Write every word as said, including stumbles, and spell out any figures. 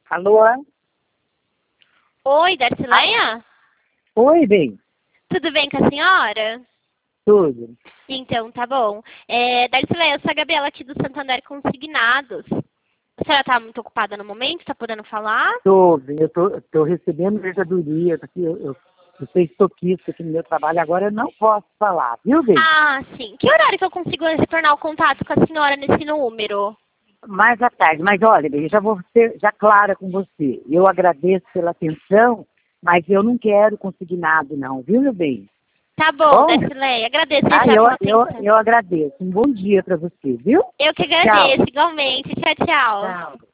Alô? Oi, Darcileia? Oi, bem. Tudo bem com a senhora? Tudo. Então, tá bom. É, Darcileia, eu sou a Gabriela aqui do Santander Consignados. A senhora tá muito ocupada no momento? Tá podendo falar? Tô, bem. Eu tô, tô recebendo mercadoria. Tá aqui, eu, eu, eu sou estoquista aqui no meu trabalho. Agora eu não posso falar, viu, bem? Ah, sim. Que horário que eu consigo retornar o contato com a senhora nesse número? Mais à tarde. Mas olha, bem, eu já vou ser já clara com você. Eu agradeço pela atenção, mas eu não quero consignado, não, viu, meu bem? Tá bom, Bom? Darcileia. Agradeço Ah, já eu, pela eu, atenção. eu agradeço. Um bom dia para você, viu? Eu que Tchau. agradeço, igualmente. Tchau, tchau. Tchau.